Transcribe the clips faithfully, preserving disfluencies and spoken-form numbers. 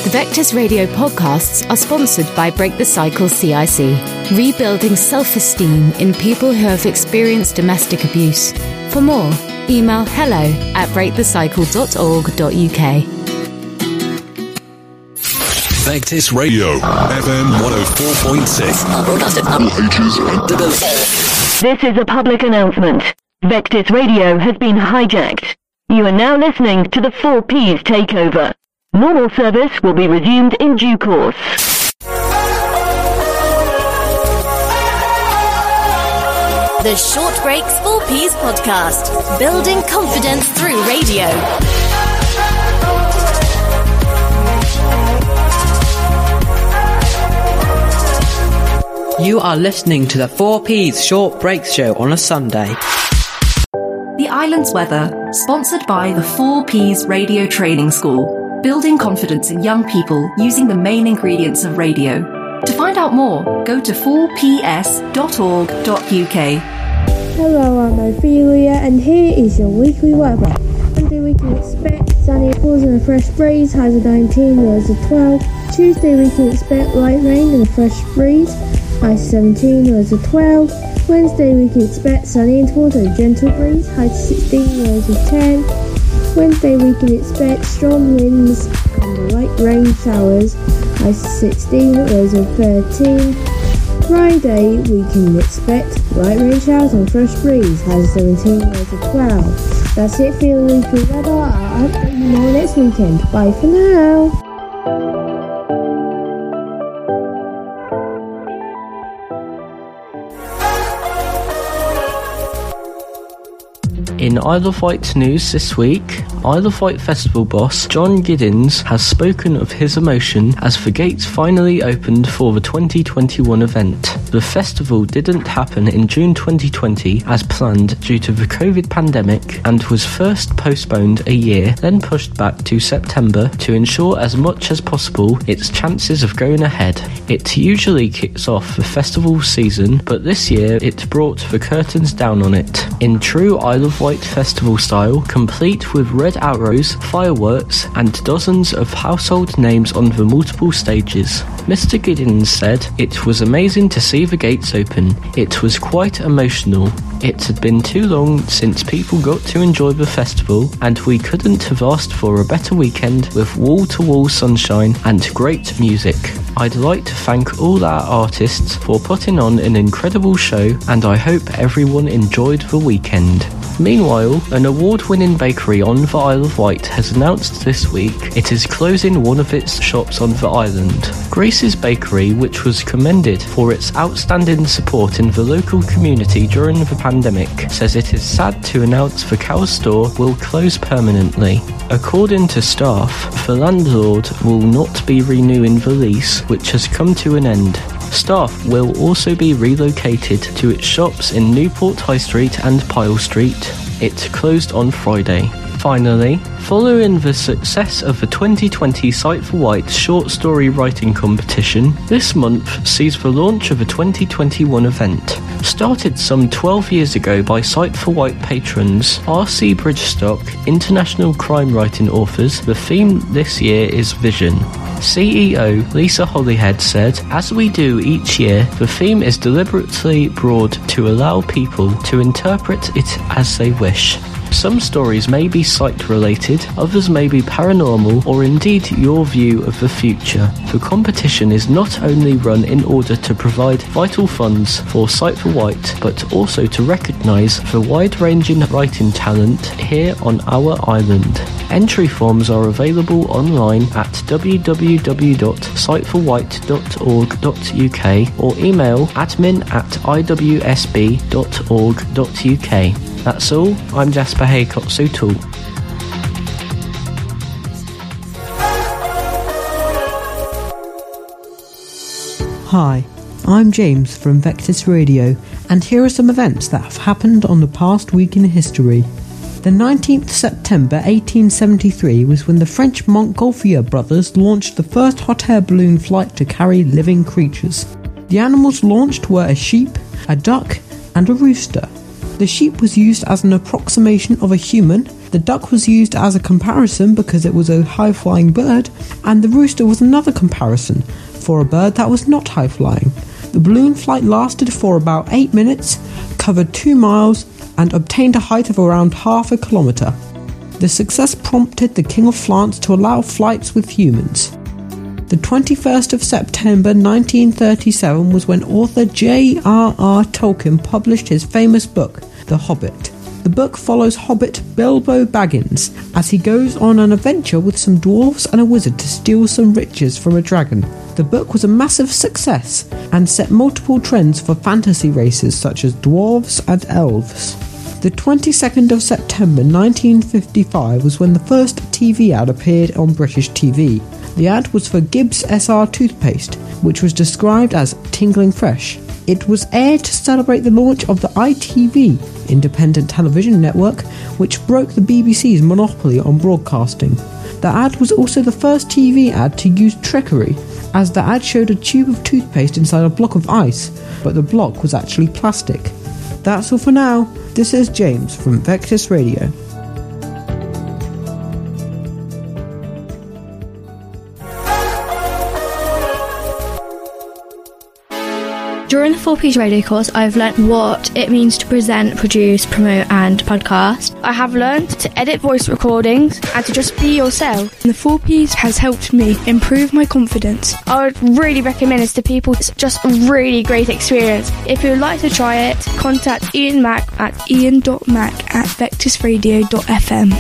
The Vectis Radio podcasts are sponsored by Break the Cycle C I C, rebuilding self-esteem in people who have experienced domestic abuse. For more, email hello at break the cycle dot org dot u k. Vectis Radio, F M one oh four point six. This is a public announcement. Vectis Radio has been hijacked. You are now listening to the four P's takeover. Normal service will be resumed in due course. The Short Breaks four P's podcast, building confidence through radio. You are listening to the four P's Short Breaks show on a Sunday. The Island's Weather, sponsored by the four P's Radio Training School, building confidence in young people using the main ingredients of radio. To find out more, go to four p s dot org dot u k. Hello, I'm Ophelia, and here is your weekly weather. Monday we can expect sunny pools and a fresh breeze, highs of nineteen, lows of twelve. Tuesday we can expect light rain and a fresh breeze, highs seventeen, lows of twelve. Wednesday we can expect sunny intervals and a gentle breeze, highs sixteen, lows of ten. Wednesday we can expect strong winds and light rain showers, highs sixteen, lows of thirteen. Friday we can expect light rain showers and fresh breeze, highs seventeen, lows of twelve. That's it for your weekly weather. I'll update you more next weekend. Bye for now. In Isle of Wight news this week, Isle of Wight Festival boss John Giddins has spoken of his emotion as the gates finally opened for the twenty twenty-one event. The festival didn't happen in June twenty twenty as planned due to the COVID pandemic and was first postponed a year, then pushed back to September to ensure as much as possible its chances of going ahead. It usually kicks off the festival season, but this year it brought the curtains down on it. In true Isle of Wight Festival style, complete with red arrows, fireworks and dozens of household names on the multiple stages. Mister Giddins said, "It was amazing to see the gates open. It was quite emotional. It had been too long since people got to enjoy the festival and we couldn't have asked for a better weekend with wall-to-wall sunshine and great music. I'd like to thank all our artists for putting on an incredible show and I hope everyone enjoyed the weekend." Meanwhile, an award-winning bakery on the Isle of Wight has announced this week it is closing one of its shops on the island. Grace's Bakery, which was commended for its outstanding support in the local community during the pandemic, says it is sad to announce the Cowes store will close permanently. According to staff, the landlord will not be renewing the lease, which has come to an end. Staff will also be relocated to its shops in Newport High Street and Pyle Street. It closed on Friday. Finally, following the success of the twenty twenty Sight for Wight short story writing competition, this month sees the launch of a twenty twenty-one event. Started some twelve years ago by Sight for Wight patrons R C Bridgestock, international crime writing authors, the theme this year is Vision. C E O Lisa Holyhead said, "As we do each year, the theme is deliberately broad to allow people to interpret it as they wish. Some stories may be sight-related, others may be paranormal, or indeed your view of the future. The competition is not only run in order to provide vital funds for Sight for Wight, but also to recognise the wide-ranging writing talent here on our island. Entry forms are available online at w w w dot sight for wight dot org dot u k or email admin at i w s b dot org dot u k. That's all. I'm Jasper Haycock O'Toole. Hi, I'm James from Vectis Radio, and here are some events that have happened on the past week in history. The nineteenth of September eighteen seventy-three was when the French Montgolfier brothers launched the first hot air balloon flight to carry living creatures. The animals launched were a sheep, a duck, and a rooster. The sheep was used as an approximation of a human, The duck was used as a comparison because it was a high-flying bird, and the rooster was another comparison for a bird that was not high-flying. The balloon flight lasted for about eight minutes, covered two miles, and obtained a height of around half a kilometre. The success prompted the King of France to allow flights with humans. The twenty-first of September nineteen thirty-seven was when author J R R Tolkien published his famous book, The Hobbit. The book follows Hobbit Bilbo Baggins as he goes on an adventure with some dwarves and a wizard to steal some riches from a dragon. The book was a massive success and set multiple trends for fantasy races such as dwarves and elves. The twenty-second of September nineteen fifty-five was when the first T V ad appeared on British T V. The ad was for Gibbs S R toothpaste, which was described as tingling fresh. It was aired to celebrate the launch of the I T V, independent television network, which broke the B B C's monopoly on broadcasting. The ad was also the first T V ad to use trickery, as the ad showed a tube of toothpaste inside a block of ice, but the block was actually plastic. That's all for now. This is James from Vectis Radio. During the four Ps radio course, I've learnt what it means to present, produce, promote and podcast. I have learnt to edit voice recordings and to just be yourself. And the four Ps has helped me improve my confidence. I would really recommend this to people. It's just a really great experience. If you would like to try it, contact Ian Mack at ian dot mack at vectis radio dot f m.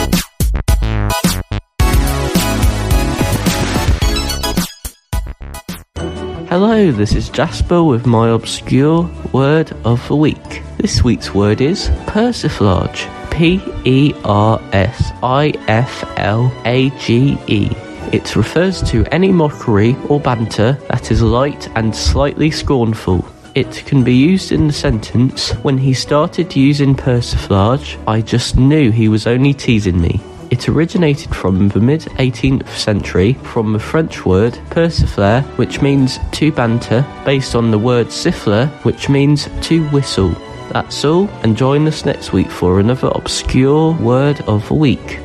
Hello, this is Jasper with my obscure word of the week. This week's word is persiflage. P E R S I F L A G E. It refers to any mockery or banter that is light and slightly scornful. It can be used in the sentence, when he started using persiflage, I just knew he was only teasing me. It originated from the mid-eighteenth century from the French word persifler, which means to banter, based on the word siffler, which means to whistle. That's all, and join us next week for another obscure word of the week.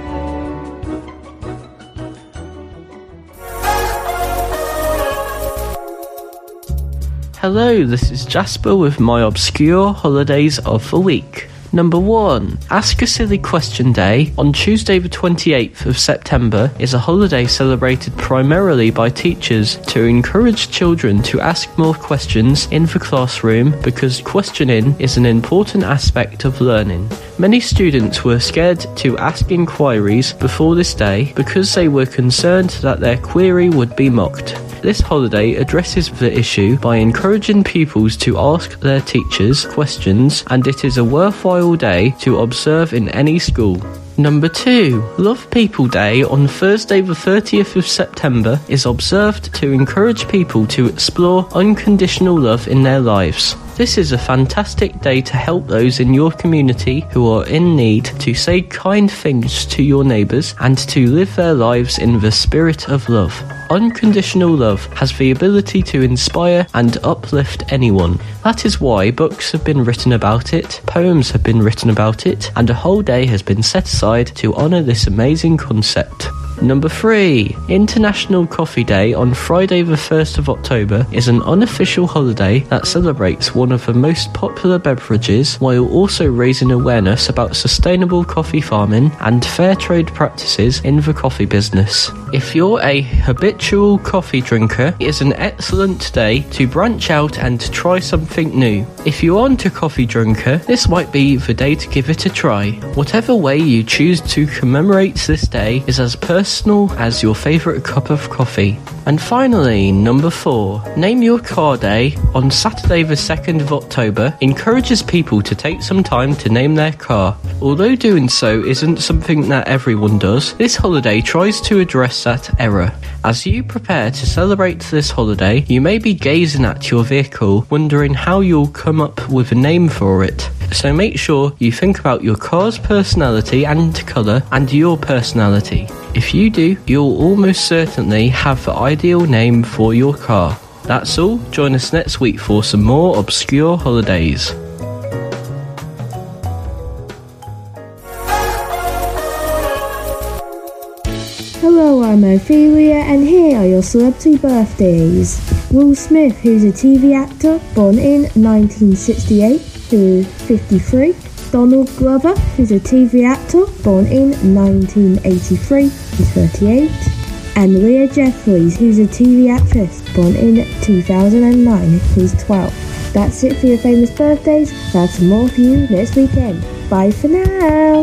Hello, this is Jasper with my obscure holidays of the week. Number one, Ask a Silly Question Day on Tuesday the twenty-eighth of September is a holiday celebrated primarily by teachers to encourage children to ask more questions in the classroom because questioning is an important aspect of learning. Many students were scared to ask inquiries before this day because they were concerned that their query would be mocked. This holiday addresses the issue by encouraging pupils to ask their teachers questions, and it is a worthwhile day to observe in any school. Number two, Love People Day on Thursday the thirtieth of September is observed to encourage people to explore unconditional love in their lives. This is a fantastic day to help those in your community who are in need, to say kind things to your neighbours, and to live their lives in the spirit of love. Unconditional love has the ability to inspire and uplift anyone. That is why books have been written about it, poems have been written about it, and a whole day has been set aside to honour this amazing concept. Number three, International Coffee Day on Friday the first of October is an unofficial holiday that celebrates one of the most popular beverages while also raising awareness about sustainable coffee farming and fair trade practices in the coffee business. If you're a habitual coffee drinker, it is an excellent day to branch out and try something new. If you aren't a coffee drinker, this might be the day to give it a try. Whatever way you choose to commemorate this day is as personal as your favourite cup of coffee. And finally, number four, Name Your Car Day on Saturday the second of October encourages people to take some time to name their car. Although doing so isn't something that everyone does, this holiday tries to address that error. As you prepare to celebrate this holiday, you may be gazing at your vehicle, wondering how you'll come up with a name for it. So make sure you think about your car's personality and colour and your personality. If you do, you'll almost certainly have the ideal name for your car. That's all. Join us next week for some more obscure holidays. I'm Ophelia, and here are your celebrity birthdays. Will Smith, who's a T V actor, born in nineteen sixty-eight, who is fifty-three. Donald Glover, who's a T V actor, born in nineteen eighty-three, he's thirty-eight. And Leah Jeffries, who's a T V actress, born in two thousand nine, who's twelve. That's it for your famous birthdays. I'll have some more for you next weekend. Bye for now.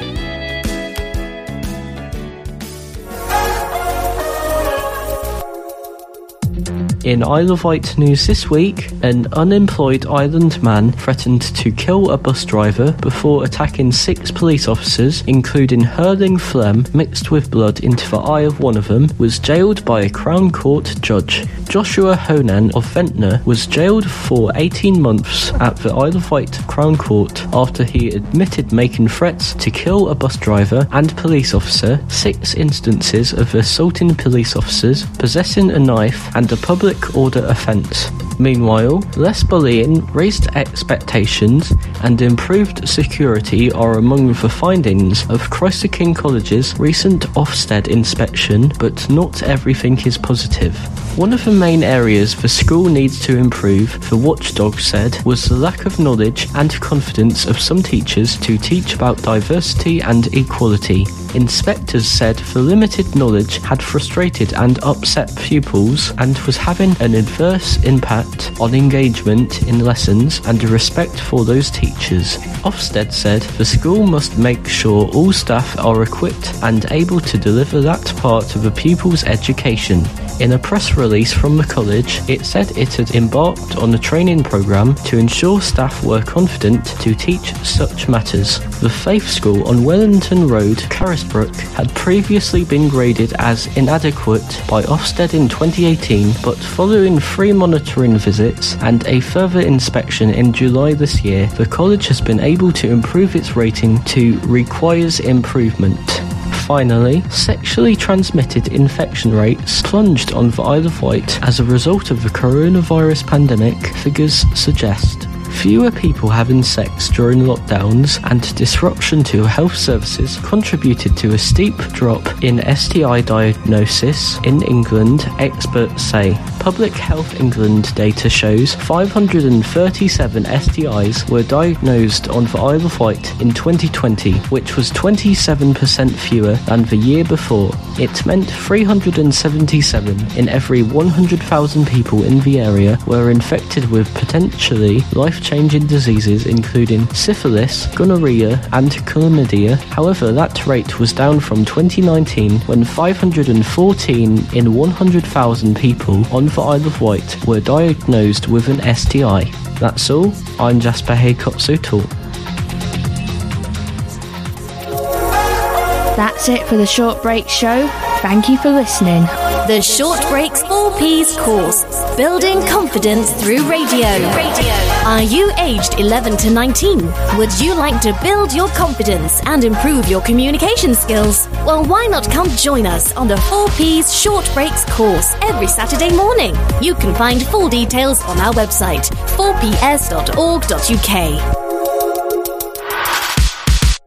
In Isle of Wight news this week, an unemployed island man threatened to kill a bus driver before attacking six police officers, including hurling phlegm mixed with blood into the eye of one of them, was jailed by a Crown Court judge. Joshua Honan of Ventnor was jailed for eighteen months at the Isle of Wight Crown Court after he admitted making threats to kill a bus driver and police officer, six instances of assaulting police officers, possessing a knife, and a public order offence. Meanwhile, less bullying, raised expectations, and improved security are among the findings of Christ the King College's recent Ofsted inspection, but not everything is positive. One of the main areas the school needs to improve, the watchdog said, was the lack of knowledge and confidence of some teachers to teach about diversity and equality. Inspectors said the limited knowledge had frustrated and upset pupils and was having an adverse impact on engagement in lessons and respect for those teachers. Ofsted said the school must make sure all staff are equipped and able to deliver that part of a pupil's education. In a press release from the college, it said it had embarked on a training programme to ensure staff were confident to teach such matters. The Faith School on Wellington Road, Carisbrooke, had previously been graded as inadequate by Ofsted in twenty eighteen, but following three monitoring visits and a further inspection in July this year, the college has been able to improve its rating to requires improvement. Finally, sexually transmitted infection rates plunged on the Isle of Wight as a result of the coronavirus pandemic, figures suggest. Fewer people having sex during lockdowns and disruption to health services contributed to a steep drop in S T I diagnosis in England, experts say. Public Health England data shows five hundred thirty-seven S T Is were diagnosed on the Isle of Wight in twenty twenty, which was twenty-seven percent fewer than the year before. It meant three hundred seventy-seven in every one hundred thousand people in the area were infected with potentially life-changing diseases including syphilis, gonorrhea and chlamydia. However, that rate was down from twenty nineteen when five hundred fourteen in one hundred thousand people on the Isle of Wight were diagnosed with an S T I. That's all. I'm Jasper Haycott-Soutal. That's it for the Short Break Show. Thank you for listening. The Short Breaks four P's course, Building Confidence Through Radio. Radio. Are you aged eleven to nineteen? Would you like to build your confidence and improve your communication skills? Well, why not come join us on the four P's Short Breaks course every Saturday morning? You can find full details on our website, four p s dot org dot u k.